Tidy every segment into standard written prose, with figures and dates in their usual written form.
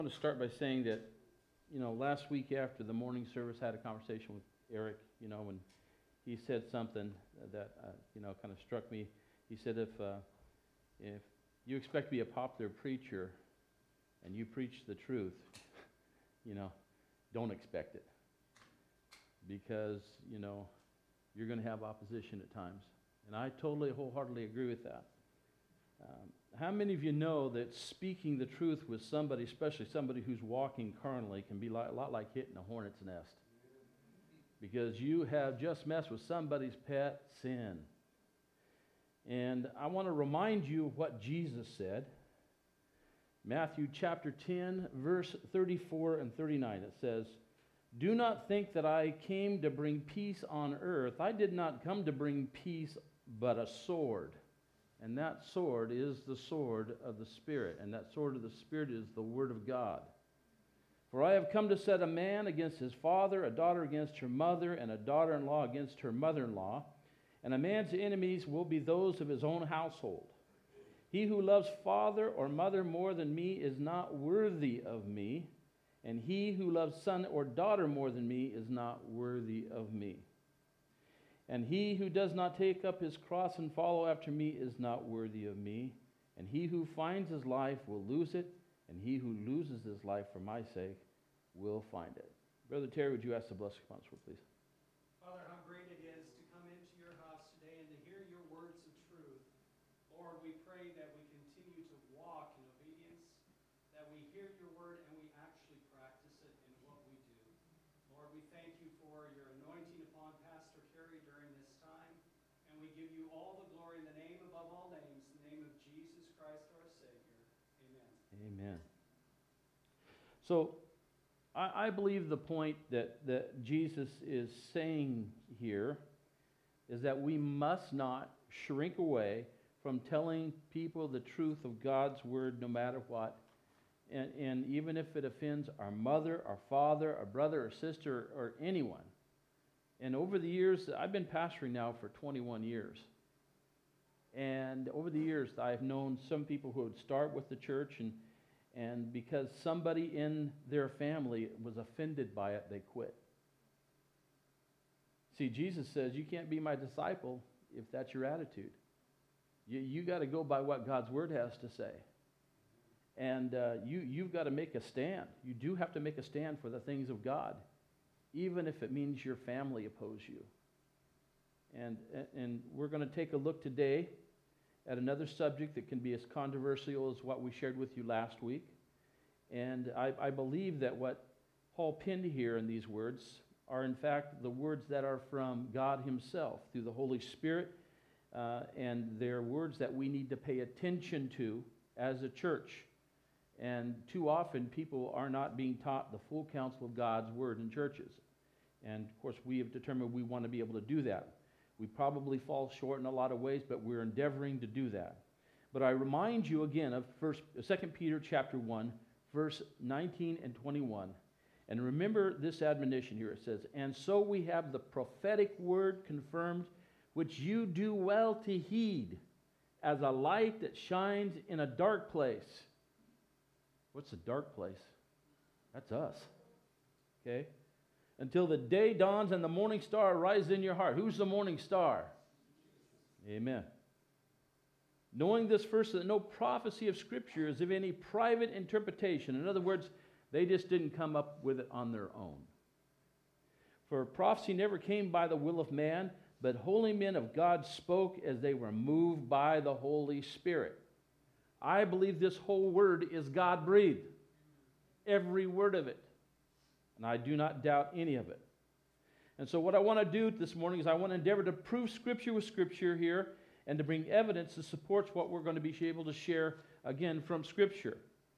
I want to start by saying that, last week after the morning service, I had a conversation with Eric, and he said something that, kind of struck me. He said, if you expect to be a popular preacher and you preach the truth, don't expect it. Because, you're going to have opposition at times. And I totally, wholeheartedly agree with that. How many of you know that speaking the truth with somebody, especially somebody who's walking carnally, can be a lot like hitting a hornet's nest? Because you have just messed with somebody's pet sin. And I want to remind you of what Jesus said. Matthew chapter 10, verse 34 and 39. It says, "Do not think that I came to bring peace on earth. I did not come to bring peace, but a sword. And that sword is the sword of the Spirit. And that sword of the Spirit is the Word of God. For I have come to set a man against his father, a daughter against her mother, and a daughter-in-law against her mother-in-law. And a man's enemies will be those of his own household. He who loves father or mother more than me is not worthy of me. And he who loves son or daughter more than me is not worthy of me. And he who does not take up his cross and follow after me is not worthy of me. And he who finds his life will lose it, and he who loses his life for my sake will find it." Brother Terry, would you ask the blessing upon us, please? Father, how great it is to come into your house today and to hear your words of truth. Lord, we pray that we continue to walk in obedience, that we hear your word and we actually practice it in what we do. Lord, we thank you for your anointing upon Pastor Kerry during this time, and we give you all the glory in the name above all names, the name of Jesus Christ our Savior. Amen. Amen. So, I believe the point that Jesus is saying here is that we must not shrink away from telling people the truth of God's word no matter what. And even if it offends our mother, our father, our brother, or sister, or anyone. And over the years, I've been pastoring now for 21 years. And over the years, I've known some people who would start with the church, and because somebody in their family was offended by it, they quit. See, Jesus says, you can't be my disciple if that's your attitude. You got to go by what God's word has to say. And you've got to make a stand. You do have to make a stand for the things of God, even if it means your family oppose you. And we're going to take a look today at another subject that can be as controversial as what we shared with you last week. And I believe that what Paul penned here in these words are in fact the words that are from God himself through the Holy Spirit, and they're words that we need to pay attention to as a church. And too often people are not being taught the full counsel of God's word in churches. And of course we have determined we want to be able to do that. We probably fall short in a lot of ways, but we're endeavoring to do that. But I remind you again of 2 Peter chapter 1, verse 19 and 21. And remember this admonition here. It says, "And so we have the prophetic word confirmed, which you do well to heed, as a light that shines in a dark place." What's a dark place? That's us. Okay? "Until the day dawns and the morning star rises in your heart." Who's the morning star? Amen. "Knowing this first, that no prophecy of Scripture is of any private interpretation." In other words, they just didn't come up with it on their own. "For prophecy never came by the will of man, but holy men of God spoke as they were moved by the Holy Spirit." I believe this whole word is God-breathed. Every word of it. And I do not doubt any of it. And so what I want to do this morning is I want to endeavor to prove Scripture with Scripture here and to bring evidence that supports what we're going to be able to share again from Scripture.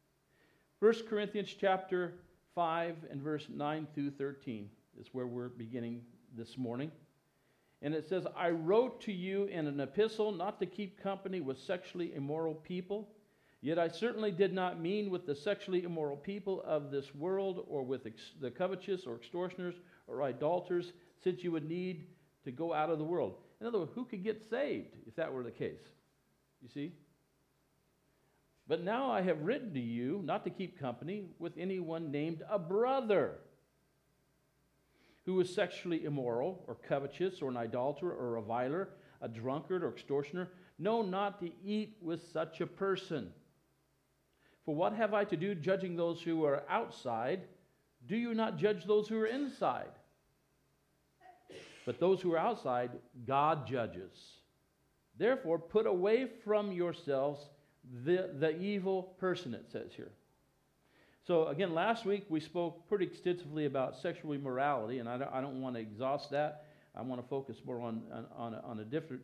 1 Corinthians chapter 5 and verse 9 through 13 is where we're beginning this morning. And it says, "I wrote to you in an epistle not to keep company with sexually immoral people. Yet I certainly did not mean with the sexually immoral people of this world, or with the covetous or extortioners or idolaters, since you would need to go out of the world." In other words, who could get saved if that were the case? You see? But now I have written to you not to keep company with anyone named a brother who is sexually immoral or covetous or an idolater or a reviler, a drunkard or extortioner. No, not to eat with such a person. For what have I to do judging those who are outside? Do you not judge those who are inside? But those who are outside, God judges. Therefore, put away from yourselves the evil person, it says here. So again, last week we spoke pretty extensively about sexual immorality, and I don't want to exhaust that. I want to focus more on a different,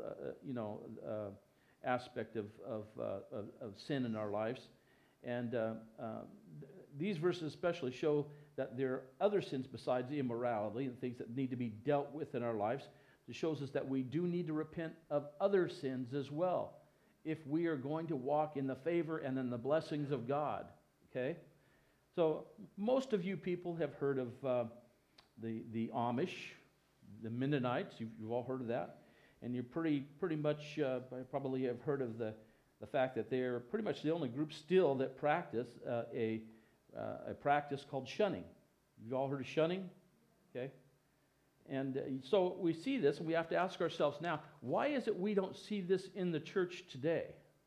aspect of sin in our lives. And these verses especially show that there are other sins besides the immorality and things that need to be dealt with in our lives. It shows us that we do need to repent of other sins as well if we are going to walk in the favor and in the blessings of God. Okay? So most of you people have heard of the Amish, the Mennonites. You've all heard of that. And you pretty much probably have heard of the fact that they're pretty much the only group still that practice a practice called shunning. You've all heard of shunning? Okay? And so we see this, and we have to ask ourselves now, why is it we don't see this in the church today?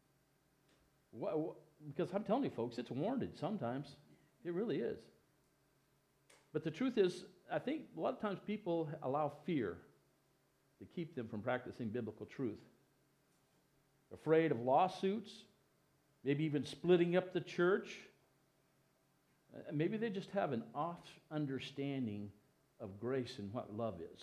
Because I'm telling you, folks, it's warranted sometimes. It really is. But the truth is, I think a lot of times people allow fear to keep them from practicing biblical truth. Afraid of lawsuits, maybe even splitting up the church. Maybe they just have an off understanding of grace and what love is.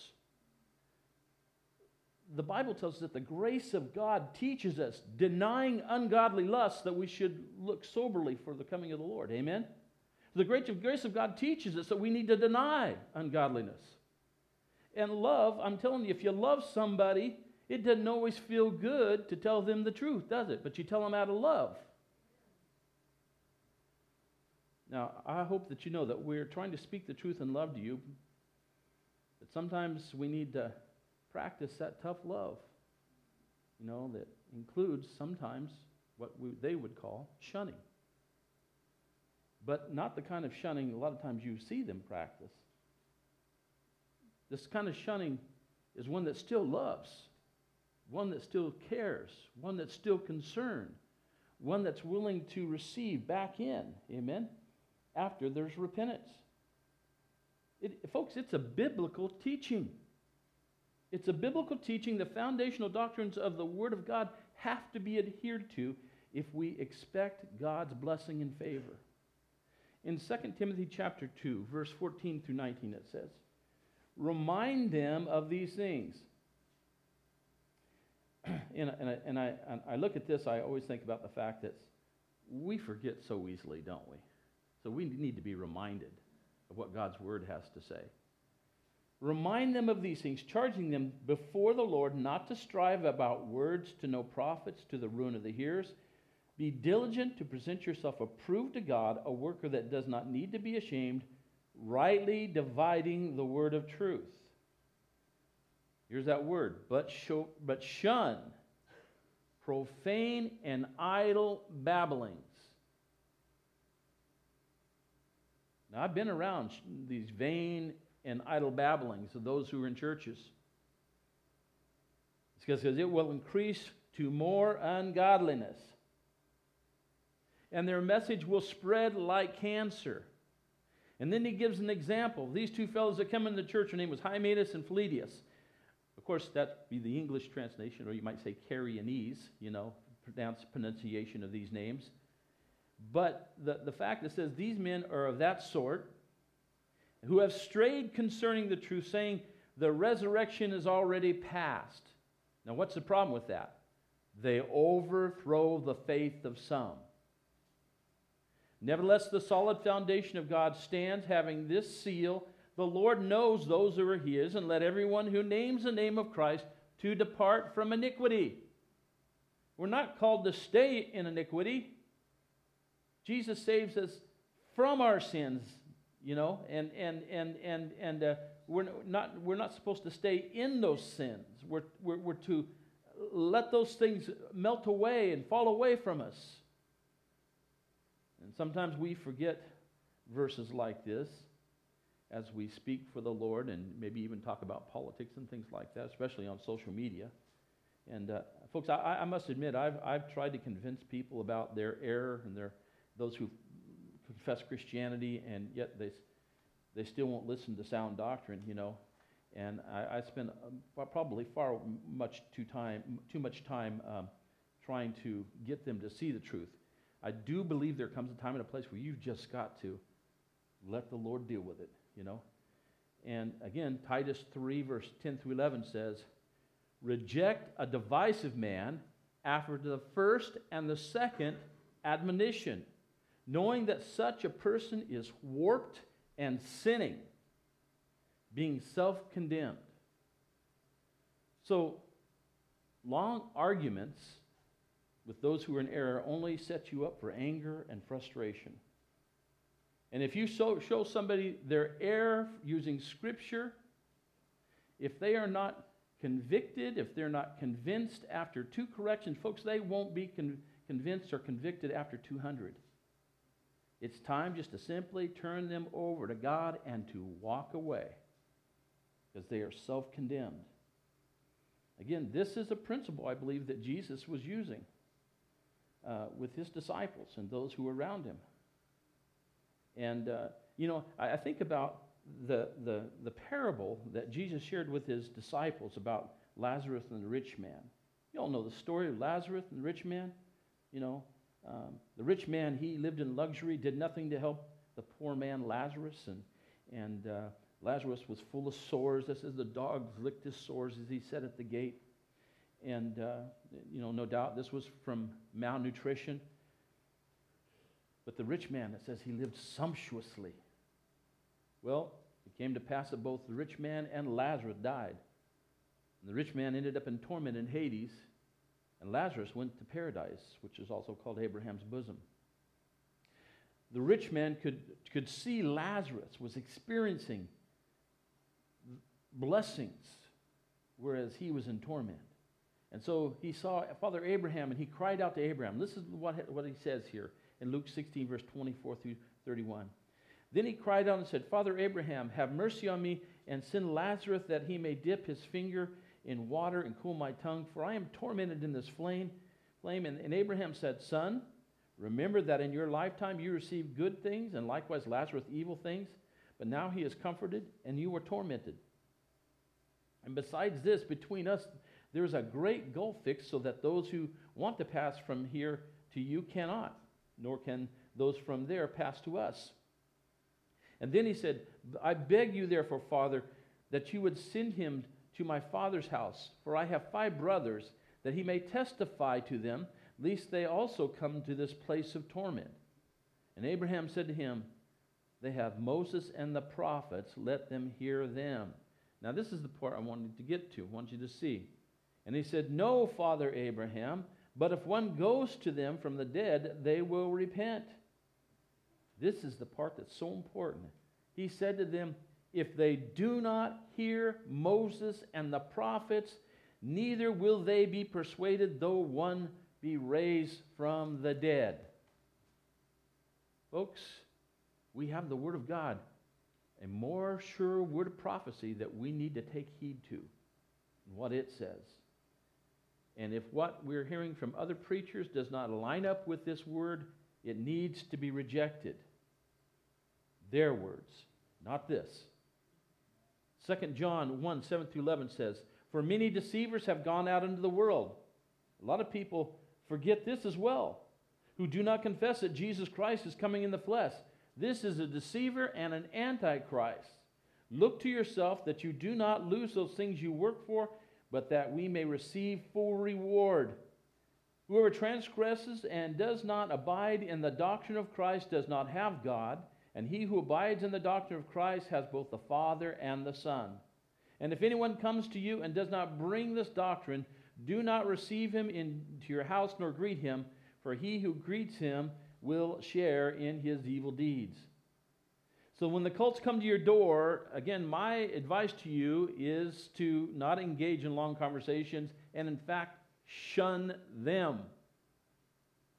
The Bible tells us that the grace of God teaches us, denying ungodly lusts, that we should look soberly for the coming of the Lord. Amen? The grace of God teaches us that we need to deny ungodliness. And love, I'm telling you, if you love somebody, it doesn't always feel good to tell them the truth, does it? But you tell them out of love. Now, I hope that you know that we're trying to speak the truth in love to you, but sometimes we need to practice that tough love, that includes sometimes what they would call shunning. But not the kind of shunning a lot of times you see them practice. This kind of shunning is one that still loves, one that still cares, one that's still concerned, one that's willing to receive back in, amen, after there's repentance. Folks, it's a biblical teaching. It's a biblical teaching. The foundational doctrines of the Word of God have to be adhered to if we expect God's blessing and favor. In 2 Timothy chapter 2, verse 14 through 19, it says, "Remind them of these things." And I look at this, I always think about the fact that we forget so easily, don't we? So we need to be reminded of what God's Word has to say. "Remind them of these things, charging them before the Lord not to strive about words to no profits, to the ruin of the hearers. Be diligent to present yourself approved to God, a worker that does not need to be ashamed, rightly dividing the word of truth." Here's that word, but shun profane and idle babblings. Now, I've been around these vain and idle babblings of those who are in churches. It's because it will increase to more ungodliness. And their message will spread like cancer. And then he gives an example. These two fellows that come into the church, their name was Hymenaeus and Philetus. Of course, that'd be the English translation, or you might say Carianese, pronunciation of these names. But the fact that says these men are of that sort, who have strayed concerning the truth, saying the resurrection is already past. Now, what's the problem with that? They overthrow the faith of some. Nevertheless, the solid foundation of God stands, having this seal: the Lord knows those who are his, and let everyone who names the name of Christ to depart from iniquity. We're not called to stay in iniquity. Jesus saves us from our sins, and we're not supposed to stay in those sins. We're to let those things melt away and fall away from us. And sometimes we forget verses like this as we speak for the Lord and maybe even talk about politics and things like that, especially on social media. And folks, I must admit, I've tried to convince people about their error and those who confess Christianity, and yet they still won't listen to sound doctrine, you know. And I spend probably too much time trying to get them to see the truth. I do believe there comes a time and a place where you've just got to let the Lord deal with it, you know. And again, Titus 3, verse 10 through 11 says, reject a divisive man after the first and the second admonition, knowing that such a person is warped and sinning, being self-condemned. So, long arguments with those who are in error only set you up for anger and frustration. And if you show somebody their error using Scripture, if they are not convicted, if they're not convinced after 2 corrections, folks, they won't be convinced or convicted after 200. It's time just to simply turn them over to God and to walk away, because they are self-condemned. Again, this is a principle I believe that Jesus was using with his disciples and those who were around him. And, I think about the parable that Jesus shared with his disciples about Lazarus and the rich man. You all know the story of Lazarus and the rich man. The rich man, he lived in luxury, did nothing to help the poor man Lazarus, and Lazarus was full of sores. This is the dogs licked his sores as he sat at the gate. And, no doubt this was from malnutrition. But the rich man, it says he lived sumptuously. Well, it came to pass that both the rich man and Lazarus died. And the rich man ended up in torment in Hades, and Lazarus went to paradise, which is also called Abraham's bosom. The rich man could see Lazarus was experiencing blessings, whereas he was in torment. And so he saw Father Abraham, and he cried out to Abraham. This is what he says here in Luke 16, verse 24 through 31. Then he cried out and said, Father Abraham, have mercy on me, and send Lazarus that he may dip his finger in water and cool my tongue, for I am tormented in this flame. And Abraham said, Son, remember that in your lifetime you received good things, and likewise Lazarus evil things, but now he is comforted, and you are tormented. And besides this, between us there is a great gulf fixed, so that those who want to pass from here to you cannot, nor can those from there pass to us. And then he said, I beg you therefore, Father, that you would send him to my father's house, for I have 5 brothers, that he may testify to them, lest they also come to this place of torment. And Abraham said to him, they have Moses and the prophets, let them hear them. Now this is the part I wanted to get to, I want you to see. And he said, no, Father Abraham, but if one goes to them from the dead, they will repent. This is the part that's so important. He said to them, if they do not hear Moses and the prophets, neither will they be persuaded, though one be raised from the dead. Folks, we have the Word of God, a more sure word of prophecy that we need to take heed to, what it says. And if what we're hearing from other preachers does not line up with this word, it needs to be rejected. Their words, not this. 2 John 1, 7 through 11 says, for many deceivers have gone out into the world. A lot of people forget this as well, who do not confess that Jesus Christ is coming in the flesh. This is a deceiver and an antichrist. Look to yourself that you do not lose those things you work for, but that we may receive full reward. Whoever transgresses and does not abide in the doctrine of Christ does not have God, and he who abides in the doctrine of Christ has both the Father and the Son. And if anyone comes to you and does not bring this doctrine, do not receive him into your house nor greet him, for he who greets him will share in his evil deeds. So when the cults come to your door, again, my advice to you is to not engage in long conversations and, in fact, shun them.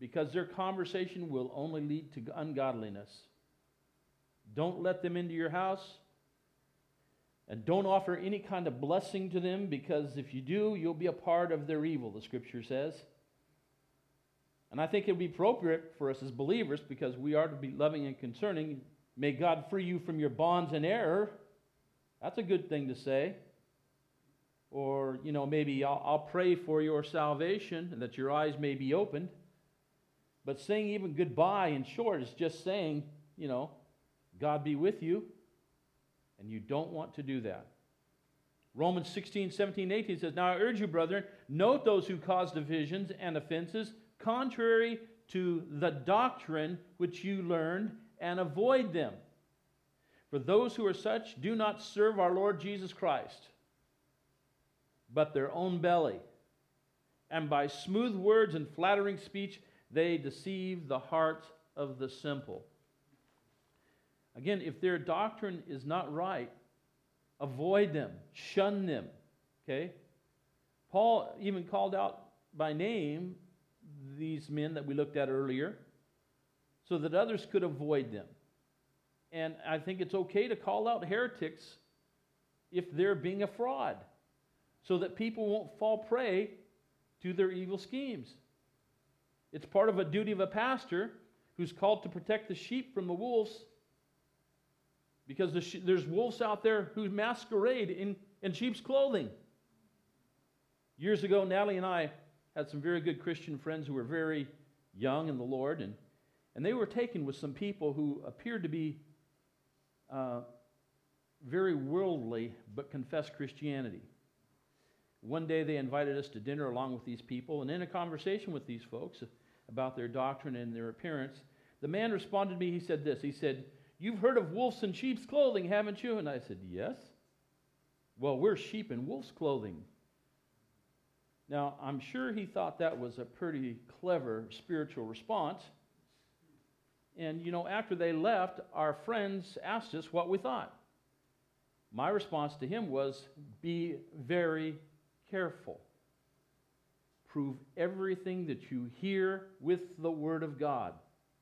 because their conversation will only lead to ungodliness. Don't let them into your house, and don't offer any kind of blessing to them, because if you do, you'll be a part of their evil, the Scripture says. And I think it would be appropriate for us as believers, because we are to be loving and concerning. May God free you from your bonds and error. That's a good thing to say. Or, maybe I'll pray for your salvation and that your eyes may be opened. But saying even goodbye in short is just saying, God be with you. And you don't want to do that. Romans 16, 17, 18 says, Now I urge you, brethren, note those who cause divisions and offenses, contrary to the doctrine which you learned, and avoid them. For those who are such do not serve our Lord Jesus Christ, but their own belly. And by smooth words and flattering speech, they deceive the hearts of the simple. Again, if their doctrine is not right, avoid them, shun them. Okay? Paul even called out by name these men that we looked at earlier, so that others could avoid them. And I think it's okay to call out heretics if they're being a fraud, so that people won't fall prey to their evil schemes. It's part of a duty of a pastor who's called to protect the sheep from the wolves, because there's wolves out there who masquerade in sheep's clothing. Years ago, Natalie and I had some very good Christian friends who were very young in the Lord, and they were taken with some people who appeared to be very worldly but confessed Christianity. One day they invited us to dinner along with these people, and in a conversation with these folks about their doctrine and their appearance, the man responded to me, he said this, he said, "You've heard of wolves in sheep's clothing, haven't you?" And I said, "Yes." "Well, we're sheep in wolf's clothing." Now, I'm sure he thought that was a pretty clever spiritual response. And, after they left, our friends asked us what we thought. My response to him was, be very careful. Prove everything that you hear with the Word of God.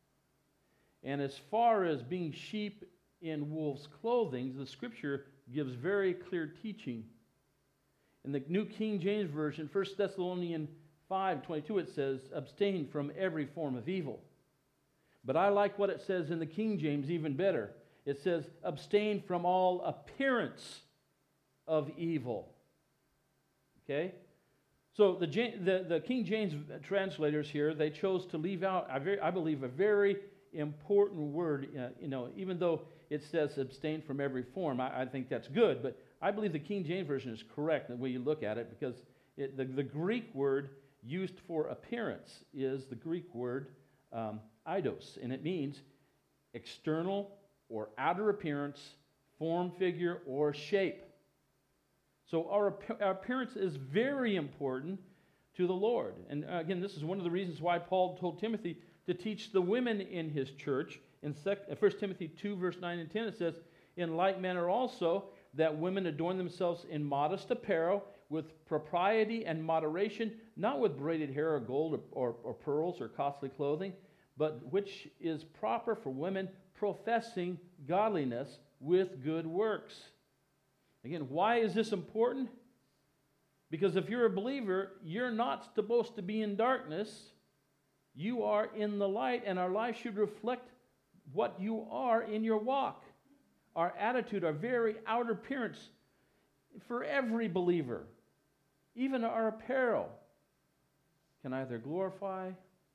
And as far as being sheep in wolf's clothing, the Scripture gives very clear teaching. In the New King James Version, 1 Thessalonians 5:22, it says, "Abstain from every form of evil." But I like what it says in the King James even better. It says, "Abstain from all appearance of evil." Okay? So the King James translators here, they chose to leave out, I believe, a very important word. Even though it says abstain from every form, I think that's good. But I believe the King James Version is correct the way you look at it, because the Greek word used for appearance is the Greek word eidos, and it means external or outer appearance, form, figure, or shape. So our appearance is very important to the Lord. And again, this is one of the reasons why Paul told Timothy to teach the women in his church. In 1 Timothy 2, verse 9 and 10, it says, "In like manner also, that women adorn themselves in modest apparel, with propriety and moderation, not with braided hair or gold or pearls or costly clothing, but which is proper for women professing godliness with good works." Again, why is this important? Because if you're a believer, you're not supposed to be in darkness. You are in the light, and our life should reflect what you are in your walk. Our attitude, our very outer appearance for every believer, even our apparel, can either glorify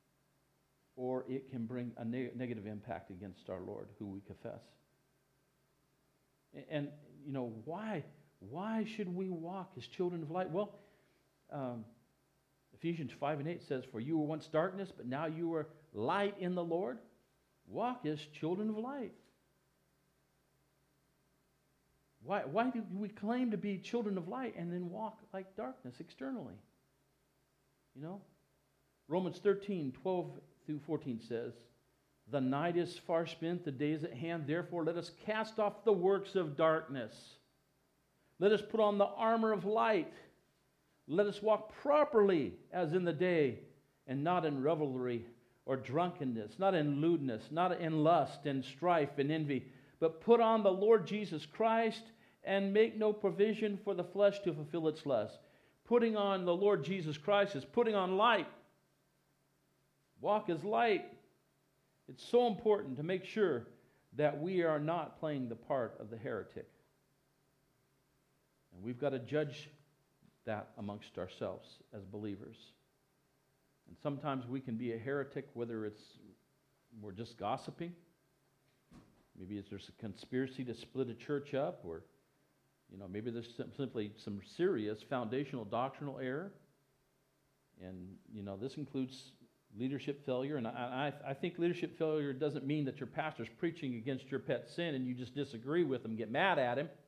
or it can bring a negative impact against our Lord, who we confess. And, why should we walk as children of light? Well, Ephesians 5 and 8 says, "For you were once darkness, but now you are light in the Lord." Walk as children of light. Why do we claim to be children of light and then walk like darkness externally? Romans 13:12 through 14 says, "The night is far spent, the day is at hand. Therefore, let us cast off the works of darkness. Let us put on the armor of light. Let us walk properly as in the day, and not in revelry or drunkenness, not in lewdness, not in lust and strife and envy, but put on the Lord Jesus Christ and make no provision for the flesh to fulfill its lust. Putting on the Lord Jesus Christ is putting on light. Walk as light. It's so important to make sure that we are not playing the part of the heretic. And we've got to judge that amongst ourselves as believers. And sometimes we can be a heretic, whether we're just gossiping. Maybe there's a conspiracy to split a church up, or maybe there's simply some serious foundational doctrinal error. And this includes leadership failure. And I think leadership failure doesn't mean that your pastor's preaching against your pet sin and you just disagree with him, get mad at him.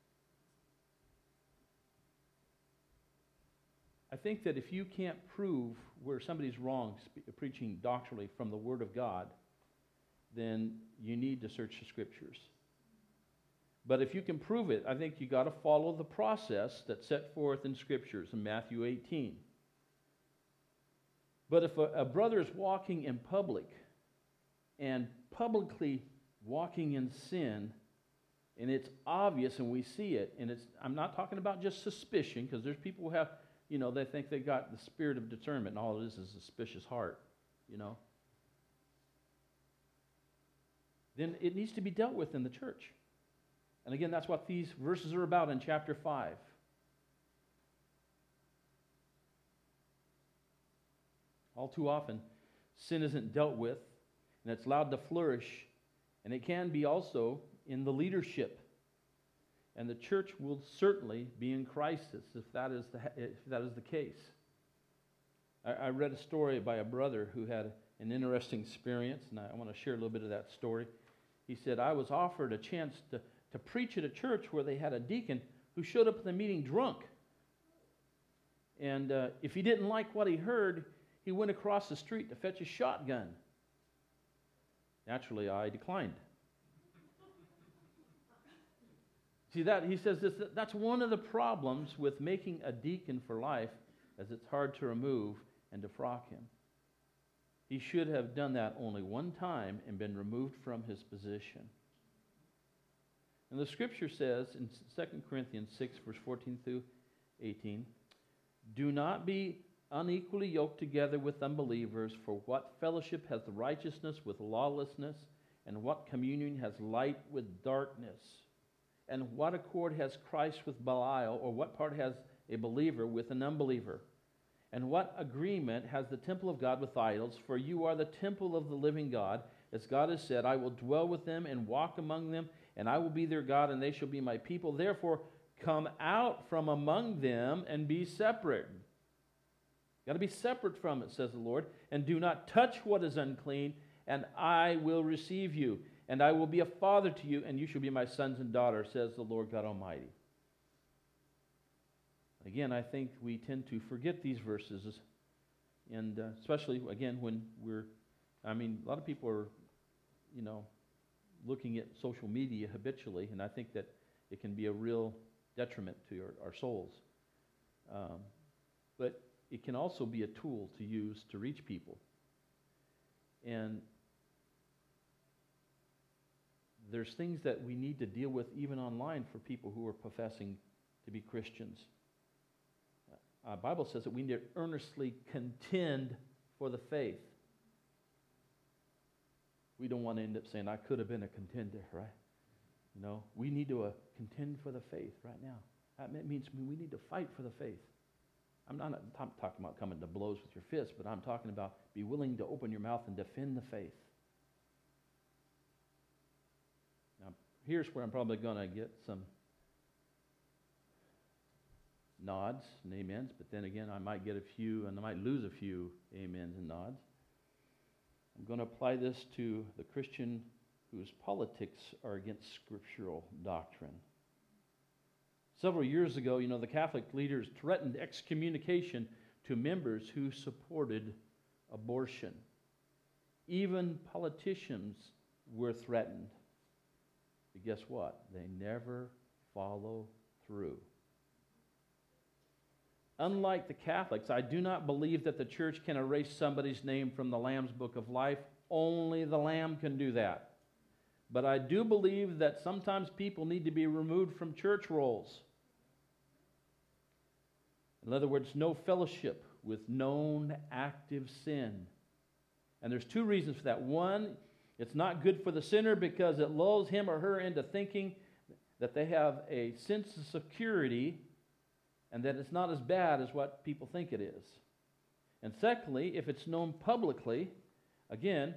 I think that if you can't prove where somebody's wrong preaching doctrinally from the Word of God, then you need to search the Scriptures. But if you can prove it, I think you got to follow the process that's set forth in Scriptures in Matthew 18. But if a brother is walking in public and publicly walking in sin, and it's obvious and we see it, and I'm not talking about just suspicion, because there's people who have, they think they got the spirit of discernment, and all it is a suspicious heart, then it needs to be dealt with in the church. And again, that's what these verses are about in chapter 5. All too often, sin isn't dealt with, and it's allowed to flourish, and it can be also in the leadership. And the church will certainly be in crisis if that is the case. I read a story by a brother who had an interesting experience, and I want to share a little bit of that story. He said, I was offered a chance to preach at a church where they had a deacon who showed up at the meeting drunk. And if he didn't like what he heard, he went across the street to fetch a shotgun. Naturally, I declined. See, he says that's one of the problems with making a deacon for life, as it's hard to remove and defrock him. He should have done that only one time and been removed from his position. And the Scripture says in 2 Corinthians 6, verse 14 through 18, do not be unequally yoked together with unbelievers, for what fellowship has the righteousness with lawlessness, and what communion has light with darkness? And what accord has Christ with Belial, or what part has a believer with an unbeliever? And what agreement has the temple of God with idols? For you are the temple of the living God. As God has said, I will dwell with them and walk among them, and I will be their God, and they shall be my people. Therefore, come out from among them and be separate. You've got to be separate from it, says the Lord. And do not touch what is unclean, and I will receive you. And I will be a father to you, and you shall be my sons and daughters, says the Lord God Almighty. Again, I think we tend to forget these verses, and especially, again, when a lot of people are, looking at social media habitually, and I think that it can be a real detriment to our souls. But it can also be a tool to use to reach people. And there's things that we need to deal with even online for people who are professing to be Christians. The Bible says that we need to earnestly contend for the faith. We don't want to end up saying, I could have been a contender, right? We need to contend for the faith right now. That means we need to fight for the faith. I'm not talking about coming to blows with your fists, but I'm talking about be willing to open your mouth and defend the faith. Now, here's where I'm probably going to get some nods and amens, but then again, I might get a few, and I might lose a few amens and nods. I'm going to apply this to the Christian whose politics are against scriptural doctrine. Several years ago, the Catholic leaders threatened excommunication to members who supported abortion. Even politicians were threatened. But guess what? They never follow through. Unlike the Catholics, I do not believe that the church can erase somebody's name from the Lamb's Book of Life. Only the Lamb can do that. But I do believe that sometimes people need to be removed from church rolls. In other words, no fellowship with known active sin. And there's two reasons for that. One, it's not good for the sinner because it lulls him or her into thinking that they have a sense of security and that it's not as bad as what people think it is. And secondly, if it's known publicly, again,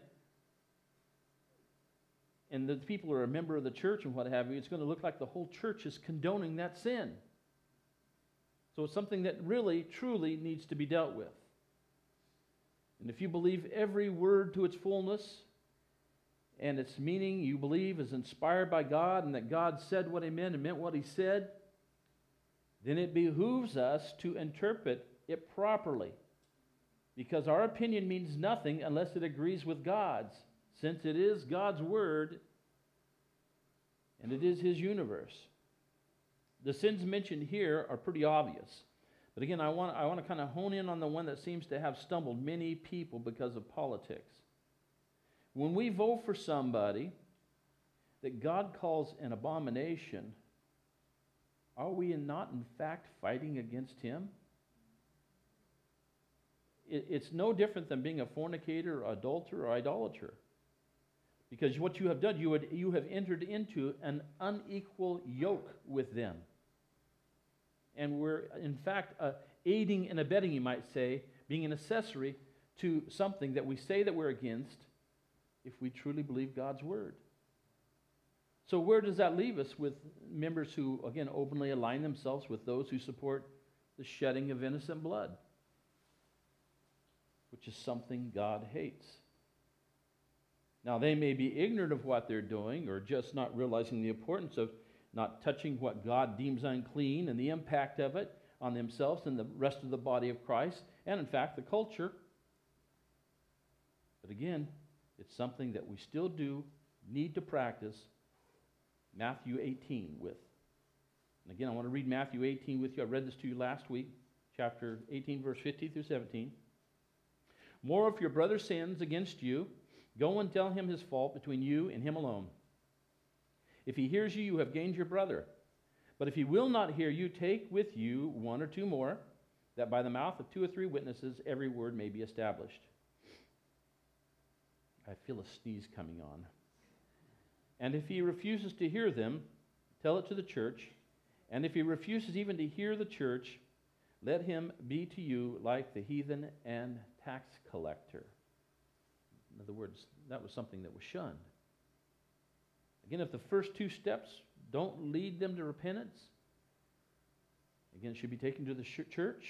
and the people are a member of the church and what have you, it's going to look like the whole church is condoning that sin. So it's something that really, truly needs to be dealt with. And if you believe every word to its fullness and its meaning you believe is inspired by God and that God said what he meant and meant what he said, then it behooves us to interpret it properly. Because our opinion means nothing unless it agrees with God's, since it is God's word and it is his universe. The sins mentioned here are pretty obvious. But again, I want to kind of hone in on the one that seems to have stumbled many people because of politics. When we vote for somebody that God calls an abomination, are we not in fact fighting against him? It's no different than being a fornicator, or adulterer, or idolater. Because what you have done, you have entered into an unequal yoke with them. And we're, in fact, aiding and abetting, you might say, being an accessory to something that we say that we're against if we truly believe God's word. So where does that leave us with members who, again, openly align themselves with those who support the shedding of innocent blood, which is something God hates? Now, they may be ignorant of what they're doing or just not realizing the importance of not touching what God deems unclean and the impact of it on themselves and the rest of the body of Christ, and in fact the culture. But again, it's something that we still do need to practice Matthew 18 with. And again, I want to read Matthew 18 with you. I read this to you last week, chapter 18, verse 15 through 17. More if your brother sins against you, go and tell him his fault between you and him alone. If he hears you, you have gained your brother. But if he will not hear you, take with you one or two more, that by the mouth of two or three witnesses every word may be established. I feel a sneeze coming on. And if he refuses to hear them, tell it to the church. And if he refuses even to hear the church, let him be to you like the heathen and tax collector. In other words, that was something that was shunned. Again, if the first two steps don't lead them to repentance, again, it should be taken to the church.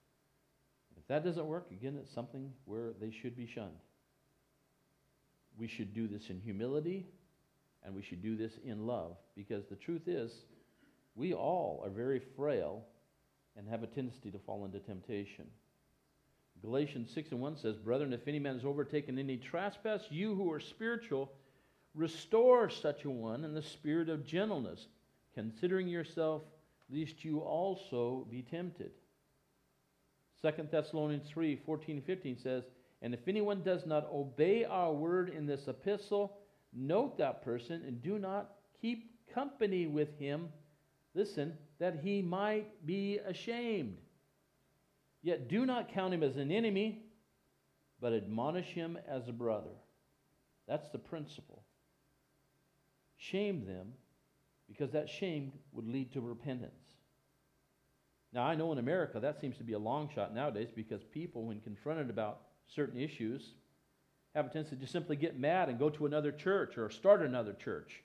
If that doesn't work, again, it's something where they should be shunned. We should do this in humility, and we should do this in love, because the truth is, we all are very frail and have a tendency to fall into temptation. Galatians 6:1 says, Brethren, if any man has overtaken any trespass, you who are spiritual, restore such a one in the spirit of gentleness, considering yourself, lest you also be tempted. 2 Thessalonians 3:14-15 says, And if anyone does not obey our word in this epistle, note that person and do not keep company with him, listen, that he might be ashamed. Yet do not count him as an enemy, but admonish him as a brother. That's the principle. Shame them, because that shame would lead to repentance. Now, I know in America that seems to be a long shot nowadays, because people, when confronted about certain issues, have a tendency to simply get mad and go to another church or start another church.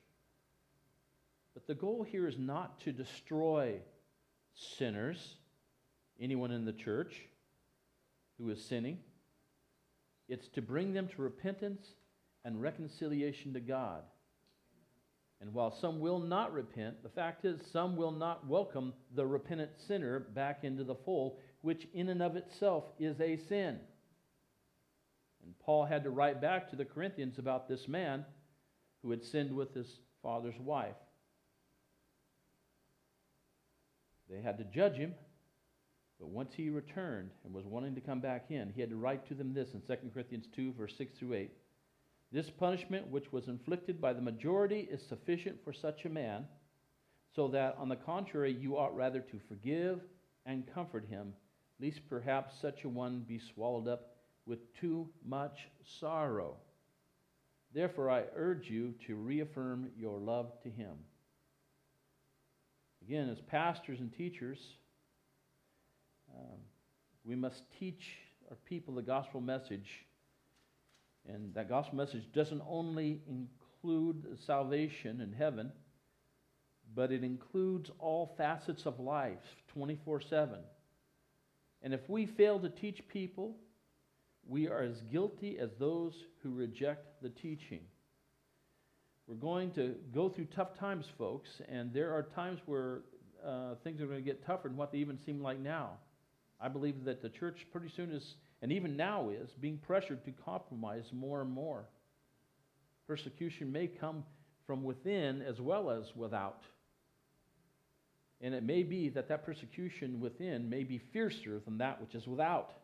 But the goal here is not to destroy sinners, anyone in the church who is sinning. It's to bring them to repentance and reconciliation to God. And while some will not repent, the fact is some will not welcome the repentant sinner back into the fold, which in and of itself is a sin. And Paul had to write back to the Corinthians about this man who had sinned with his father's wife. They had to judge him, But once he returned and was wanting to come back in, he had to write to them this in 2 Corinthians 2, verse 6 through 8. This punishment which was inflicted by the majority is sufficient for such a man, so that, on the contrary, you ought rather to forgive and comfort him, lest perhaps such a one be swallowed up with too much sorrow. Therefore, I urge you to reaffirm your love to him. Again, as pastors and teachers, we must teach our people the gospel message. And that gospel message doesn't only include salvation in heaven, but it includes all facets of life, 24/7. And if we fail to teach people, we are as guilty as those who reject the teaching. We're going to go through tough times, folks, and there are times where things are going to get tougher than what they even seem like now. I believe that the church pretty soon is, and even now is, being pressured to compromise more and more. Persecution may come from within as well as without. And it may be that that persecution within may be fiercer than that which is without.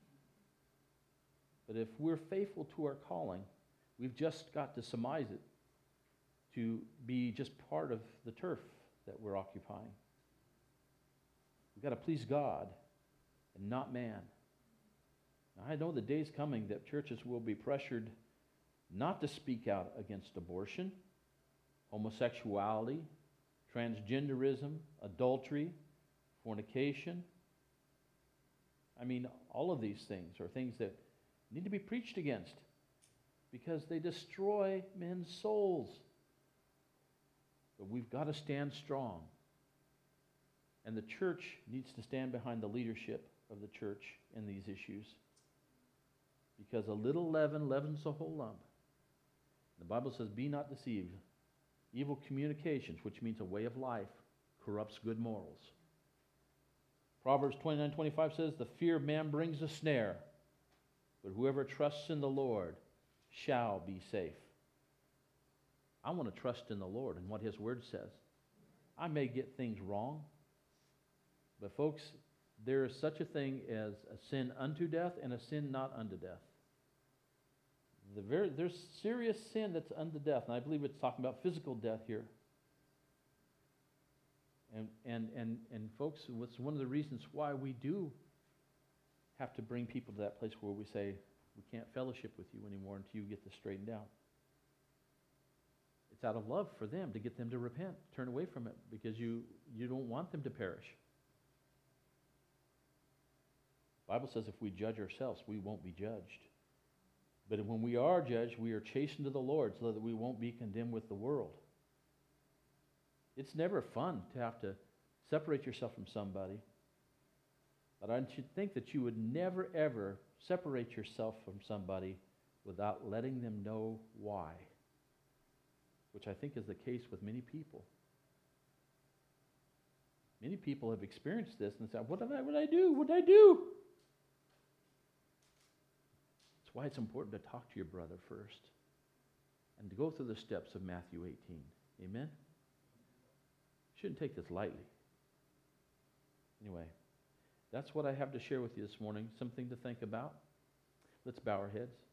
But if we're faithful to our calling, we've just got to surmise it to be just part of the turf that we're occupying. We've got to please God and not man. Now, I know the day's coming that churches will be pressured not to speak out against abortion, homosexuality, transgenderism, adultery, fornication. I mean, all of these things are things that need to be preached against because they destroy men's souls. But we've got to stand strong. And the church needs to stand behind the leadership of the church in these issues. Because a little leaven leavens the whole lump. The Bible says, be not deceived. Evil communications, which means a way of life, corrupts good morals. Proverbs 29:25 says, the fear of man brings a snare, but whoever trusts in the Lord shall be safe. I want to trust in the Lord and what His Word says. I may get things wrong, but folks, there is such a thing as a sin unto death and a sin not unto death. There's serious sin that's unto death, and I believe it's talking about physical death here. And folks, it's one of the reasons why we do have to bring people to that place where we say, we can't fellowship with you anymore until you get this straightened out. It's out of love for them to get them to repent, turn away from it, because you don't want them to perish. The Bible says if we judge ourselves, we won't be judged. But when we are judged, we are chastened to the Lord so that we won't be condemned with the world. It's never fun to have to separate yourself from somebody. But I should think that you would never, ever separate yourself from somebody without letting them know why. Which I think is the case with many people. Many people have experienced this and say, what did I do? What did I do? That's why it's important to talk to your brother first and to go through the steps of Matthew 18. Amen? Shouldn't take this lightly. Anyway, that's what I have to share with you this morning. Something to think about. Let's bow our heads.